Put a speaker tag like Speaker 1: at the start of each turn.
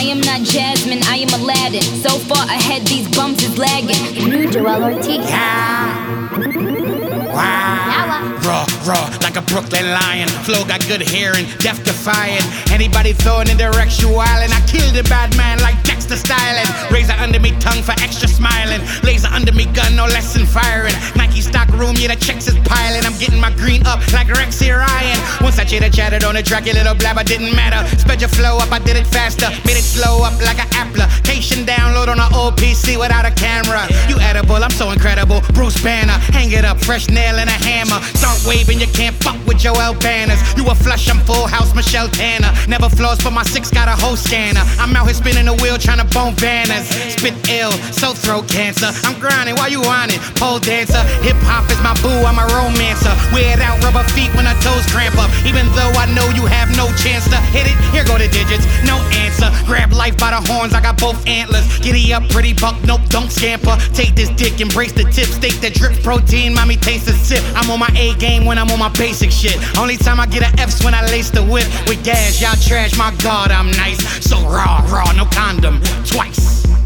Speaker 1: am not Jasmine, I am Aladdin. So far ahead, these bums is lagging.
Speaker 2: New Joel Ortiz.
Speaker 3: Wow. Raw, like a Brooklyn lion. Flow got good hearing, death defying. Anybody throwing intellectual and I kill the bad man like Dexter styling. Razor under me tongue for extra smiling. Laser under me gun, no less than firing. Nike stock room, yeah, the checks is piling. I'm getting my green up like Rexy Ryan. Once I chitter chatted on the track, your little blabber didn't matter. Sped your flow up, I did it faster. Made it slow up like an application download on an old PC without a camera. You edible, I'm so incredible. Bruce Banner, hang it up, fresh nail and a hammer. Start waving, you can't fuck with Joel Banners. You a flush, I'm full house, Michelle Tanner. Never flaws, but my 6 got a whole scanner. I'm out here spinning the wheel, trying to bone banners. Spit ill, so throat cancer. I'm grinding while you on it, pole dancer. Hip hop is my boo, I'm a romancer. Weird out rubber feet when her toes cramp up. Even though I know you have no chance to hit it, here go the digits, no answer. Grab life by the horns, I got both antlers. Giddy up, pretty buck, nope, don't scamper. Take this dick, embrace the tip, steak that drips protein, mommy taste a sip. I'm on my A game when I'm on my basic shit. Only time I get a F's when I lace the whip with gas. Y'all trash, my God, I'm nice. So raw, no condom, twice.